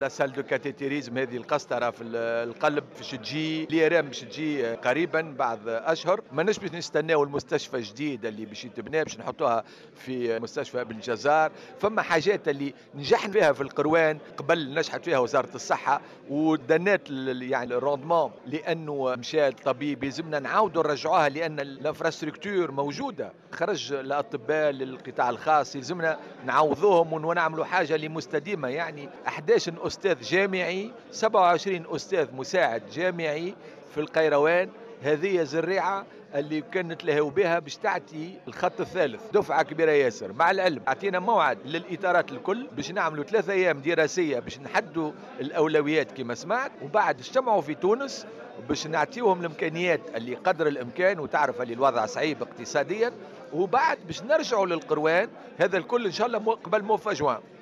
لا سال دو كاتيتيريزم هذه القسطره في القلب باش تجي اليرام باش تجي قريبا بعد اشهر. ماناش باش نستناو المستشفى الجديد اللي باش يتبنى باش نحطوها في مستشفى ابن جزار. فما حاجات اللي نجحنا فيها في القروان قبل نجحت فيها وزاره الصحه ودنات يعني الروندمون، لانه مشى الطبيب يلزمنا نعاودوا نرجعوها لان الانفراستركتور موجوده. خرج الاطباء للقطاع الخاص يلزمنا نعوضوهم ونعملوا حاجه اللي مستديمه. يعني 11 أستاذ جامعي، 27 أستاذ مساعد جامعي في القيروان. هذه زريعة اللي كانت لهو بها باش تعطي الخط الثالث دفعة كبيرة ياسر. مع العلم أعطينا موعد للإطارات الكل باش نعملوا 3 أيام دراسية باش نحدوا الأولويات كما سمعت، وبعد اجتمعوا في تونس باش نعطيوهم الإمكانيات اللي قدر الإمكان، وتعرف اللي الوضع صعيب اقتصاديا، وبعد باش نرجعوا للقروان. هذا الكل إن شاء الله قبل موفى جوان.